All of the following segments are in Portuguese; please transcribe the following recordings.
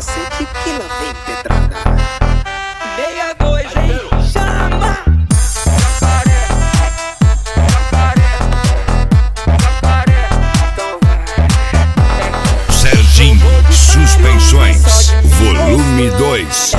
cacete que lá vem pedrada. 62, hein? Chama! Serginho Suspensões, volume 2.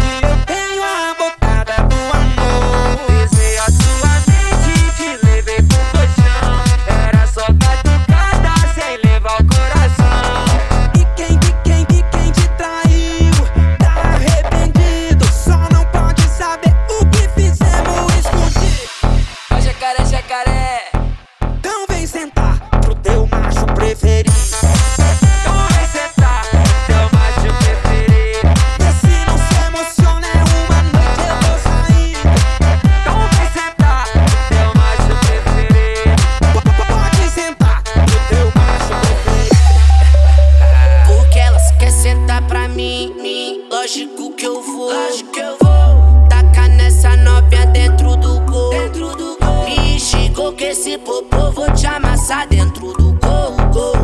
Lógico que eu vou tacar nessa novinha dentro do gol. Me xingou que esse popô vou te amassar dentro do gol.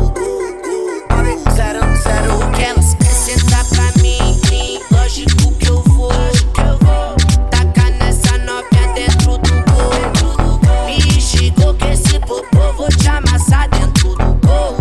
Porque elas querem sentar pra mim. Lógico que eu vou tacar nessa novinha dentro do gol. Me xingou que esse popô vou te amassar dentro do gol.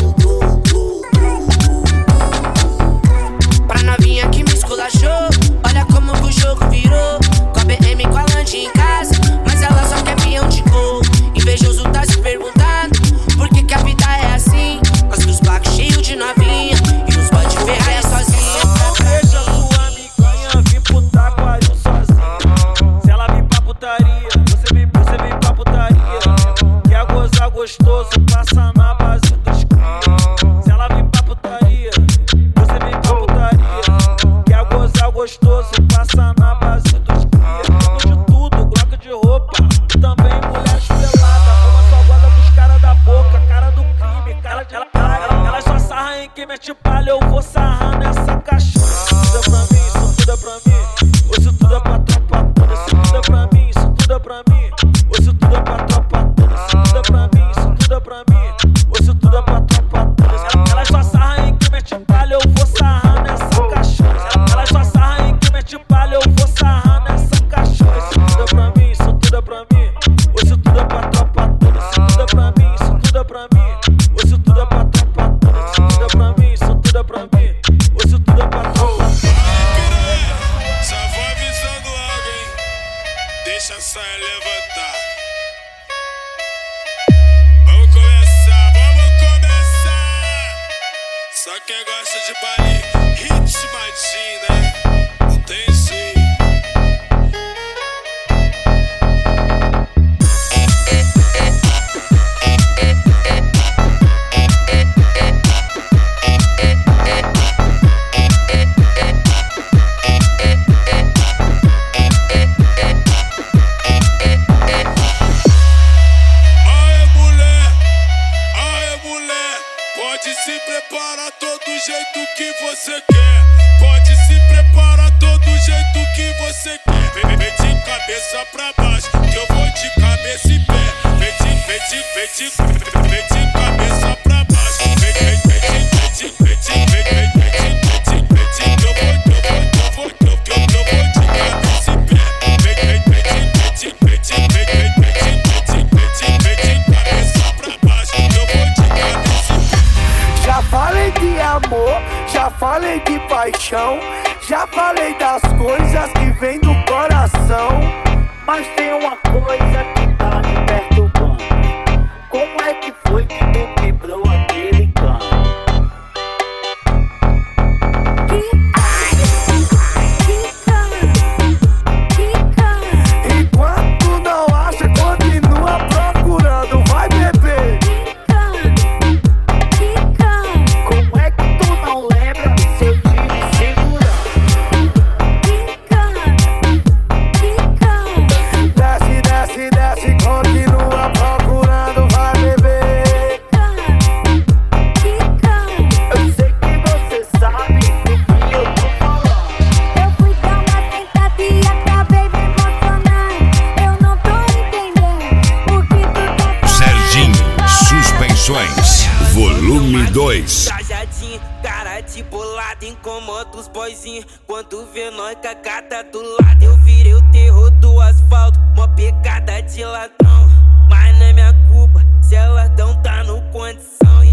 Pra novinha que me esculachou, olha como que o jogo virou. Com a BM com a Land em casa, mas ela só quer peão de gol. Invejoso tá se perguntando por que a vida é assim. Nós com os blocos cheios de novinha e os bodes ferraia sozinha. Não deixa sua amiguinha vir pro taquário sozinha. Se ela vir pra putaria, você vem pra putaria. Quer gozar gostoso, passa na base dos cria. Se ela vir pra putaria, você vem pra putaria. Quer gozar gostoso, passa na base dos cria. Tudo de tudo, bloco de roupa, também mulher pelada. Toma só guarda dos caras da boca, cara do crime, cara de ela só sarra em quem mete palha, eu vou sarrar nessa caixinha. Isso tudo é pra mim, isso tudo é pra mim. Isso tudo é pra tropa toda. Isso tudo é pra mim, isso tudo é pra mim. Isso tudo é pra tropa toda. Isso tudo é pra mim, isso tudo é pra mim. Isso tudo é pra tropa toda. Ela só sarra em quem mete palha, eu vou sarrar nessa caixinha. Ela só sarra em quem mete palha, eu vou sarrar nessa caixinha. Isso tudo é pra mim, isso tudo é pra mim. Isso tudo é pra tropa toda. Isso tudo é pra mim, isso tudo é pra mim. Isso tudo é pra tropa toda. Isso tudo é pra mim, isso tudo é pra mim. Isso tudo é pra tropa toda. Só vou avisando logo, hein? Deixa a saia levantar. Vamos começar. Só quem gosta de baile ritmadinho, né? Não tem jeito. Pode se preparar todo jeito que você quer. Pode se preparar todo jeito que você quer. Vem de cabeça pra baixo, que eu vou de cabeça e pé. Vem de cabeça pra baixo. Vem de que eu vou de cabeça e pé. Vem de cabeça pra baixo, que eu vou de cabeça e pé. Já falei de amor, já falei de paixão, já falei das coisas que vêm do coração. Mas tem uma coisa que tá me perturbando. Como é que foi que tu quebrou aquele cano? Enquanto não acha, continua procurando. Vai beber. Como é que tu não lembra do seu time segurando? Desce, desce, desce, continua procurando. Vai beber. de bolado, incomoda os boyzinhos quando vê nós com a gata do lado. Eu virei o terror do asfalto, mó pegada de ladrão. Mas não é minha culpa se elas não tá no condição.